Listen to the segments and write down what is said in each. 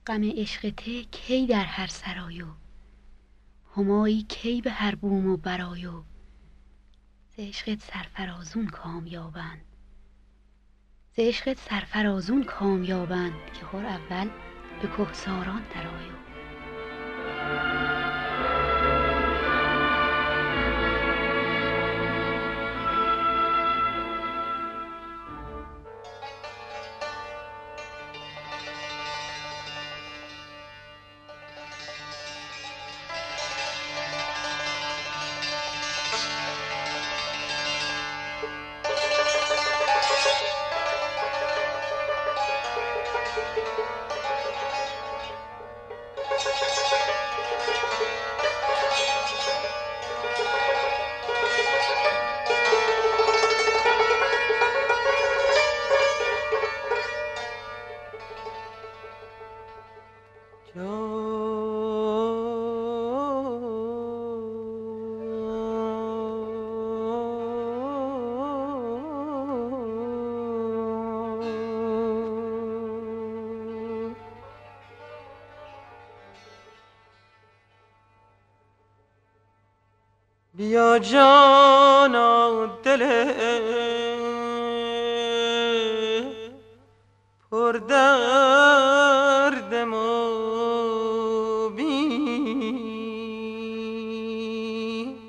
غم عشق ته کی در هر سرایو، همایی کی به هر بوم و برایو. ز عشقت سرفرازون کامیابند، ز عشقت سرفرازون کامیابند، که خور اول به کهساران درآیو. بیا جانا دل پر درد ما بین،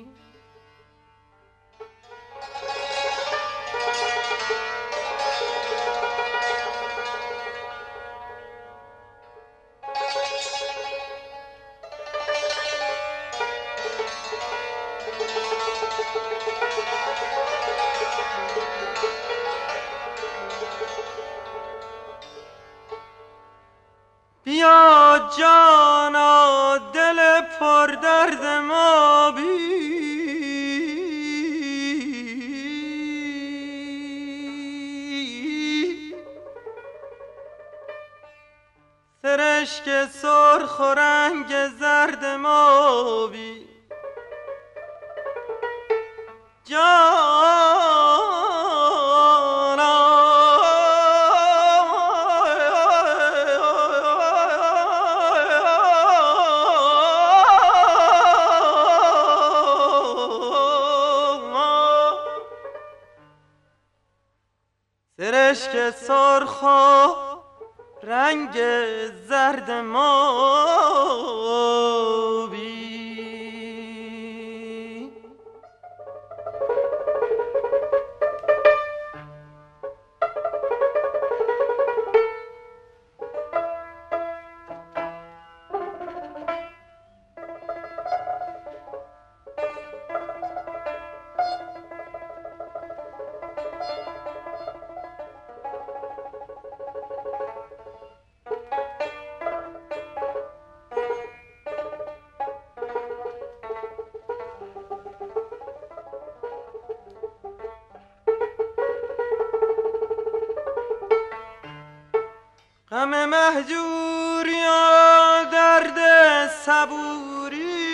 بیا جانا دل پر درد ما بین، سرشک سرخ و رنگ زرد ما بین. سرشک سرخ و رنگ زرد ما بین. غم مهجوری و درد صبوری،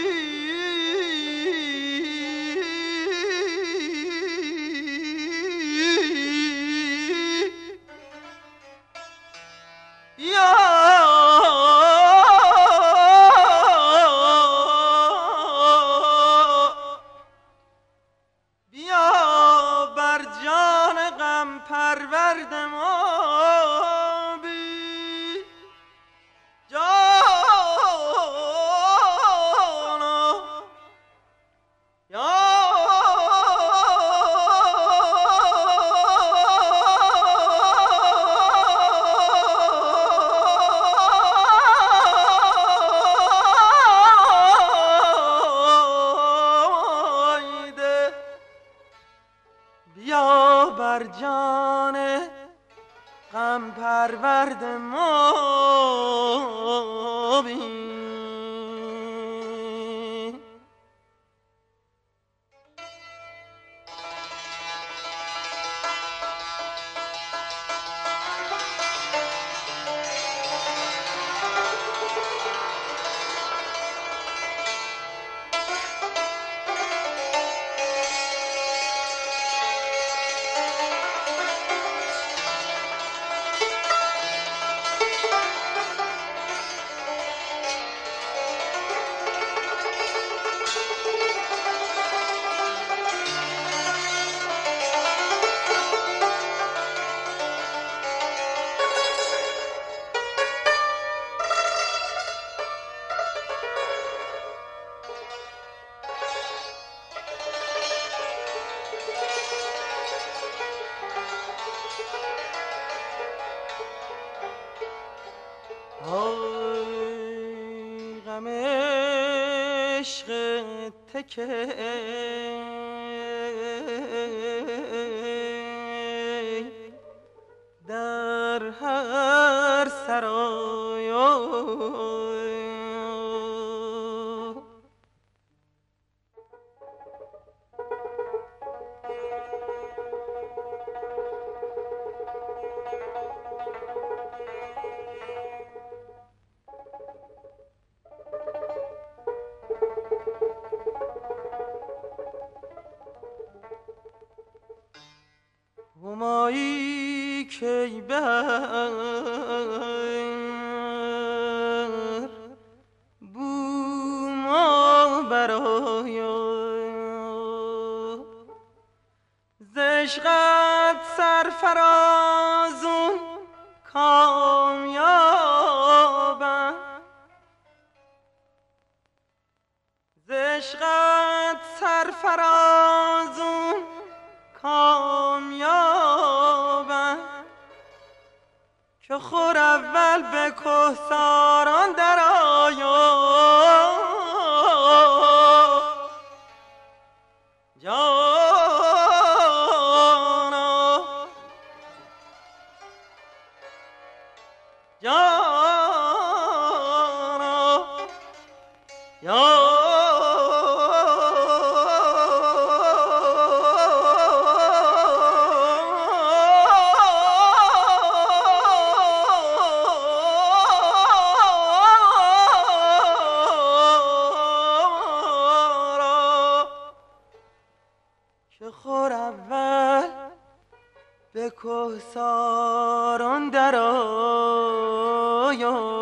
یا بیا بر جان غم پرورد ما غم عشق تکه در هر سرای همایی کی بر بوما برایا ز عشقت سرفرازون کامیابم ز عشقت سرفرازون کامیابم که خور اول به کهساران در آیا جانا جانا جانا به کهساران در آیا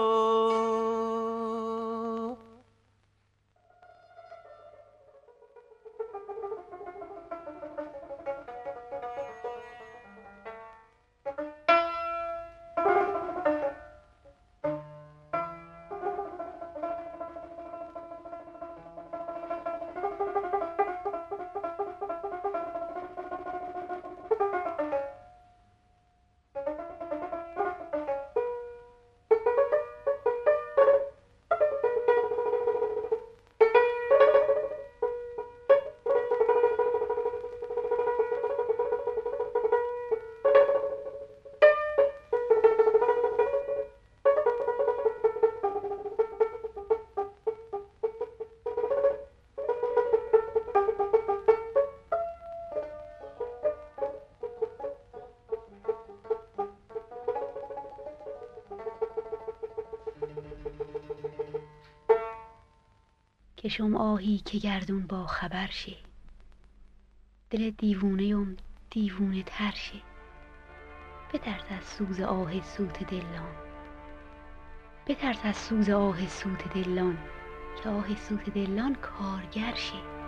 کشم آهی که گردون با خبر شه دل دیوونه‌ام دیوونه تر شه بترس از سوز آه سوت دلان بترس از سوز آه سوت دلان که آه سوت دلان کارگر شه